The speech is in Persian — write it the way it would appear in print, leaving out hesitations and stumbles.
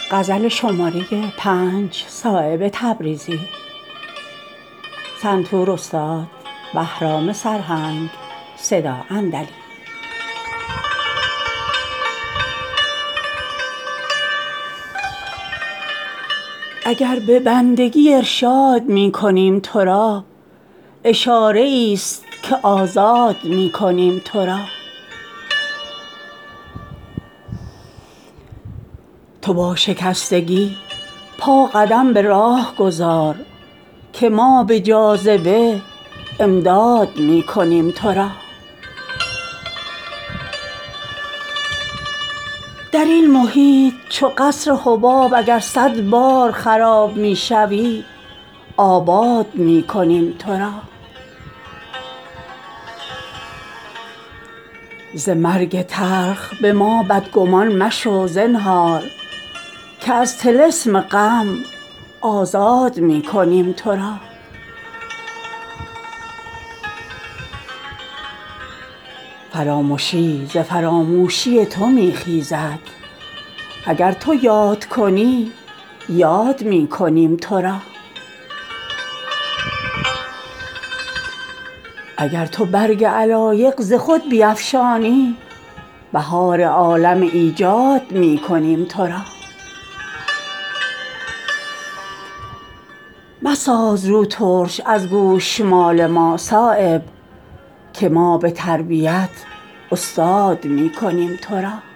غزل شماره 5 صایب تبریزی. سنتور استاد بهرام سرهنگ. صدا اندلی. اگر به بندگی ارشاد می کنیم تو را، اشاره ای است که آزاد می کنیم تو را. تو با شکستگی پا قدم به راه گذار که ما به جاذبه امداد می کنیم تو را. در این محیط چو قصر حباب اگر 100 بار خراب می شوی آباد می کنیم تو را. ز مرگ تلخ به ما بدگمان مشو زنهار که از طلسم غم آزاد می کنیم تو را. فرامشی ز فراموشی تو می خیزد، اگر تو یاد کنی یاد می کنیم تو را. اگر تو برگ علایق ز خود بیفشانی بهار عالم ایجاد می کنیم تو را. مساز رو ترش از گوشمال ما صایب که ما به تربیت استاد می کنیم تو را.